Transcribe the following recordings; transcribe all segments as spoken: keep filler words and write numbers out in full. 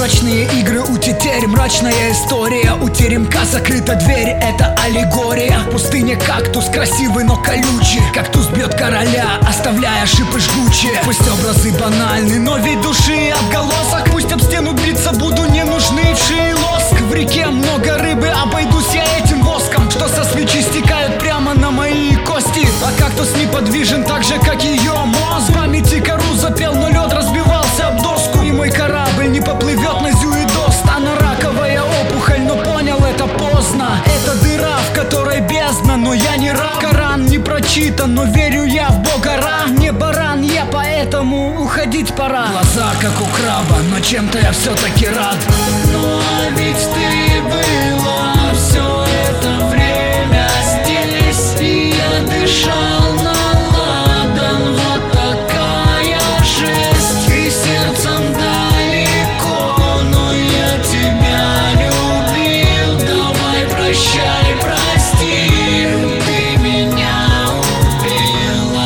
Мрачные игры у тетерь, мрачная история. У теремка закрыта дверь, это аллегория. В пустыне кактус красивый, но колючий. Кактус бьет короля, оставляя шипы жгучие. Пусть образы банальны, но ведь души отголосок. Пусть об стену биться буду, не нужны вши и лоск. В реке много рыбы, обойдусь я этим воском, что со свечи стекают прямо на мои кости. А кактус неподвижен так же, как ее мозг. В памяти кору запел, но лед разбивался об доску. И мой корабль не поплывет на зюидост. Она раковая опухоль, но понял это поздно. Это дыра, в которой бездна, но я не раб. Коран не прочитан, но верю я в Бога Ра. Не баран я, поэтому уходить пора. Глаза как у краба, но чем-то я все-таки рад. Ну а ведь ты была все это время здесь, и я дышал на ладан. Вот такая жесть, и сердцем далеко, но я тебя любил. Давай прощай, прости, ты меня убила.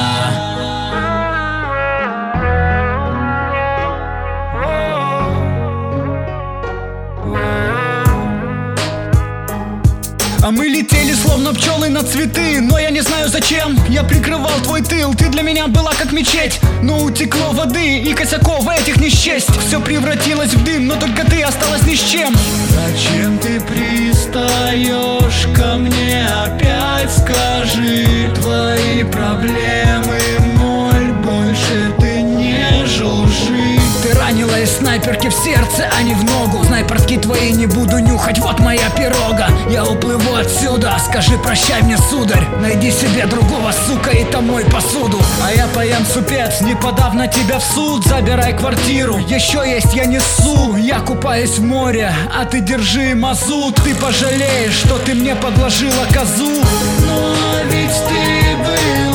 А мы летели словно пчелы на цветы, но я не знаю зачем. Я прикрывал твой тыл, ты для меня была как мечеть. Но утекло воды и косяков этих не счесть. Все превратилось в дым, но только ты осталась ни с чем. Зачем ты пристаешь ко мне опять? Скажи твои проблемы, моль, больше ты не жужжи. Ты ранила из снайперки в сердце, а не в ногу. Снайперки твои не буду нюхать, вот моя пирога. Я уплыву отсюда, скажи прощай мне, сударь. Найди себе другого, сука, и там мой посуду. А я поем супец, не подав на тебя в суд. Забирай квартиру, еще есть я несу. Я купаюсь в море, а ты держи мазут. Ты пожалеешь, что ты мне подложила козу. Ну а ведь ты был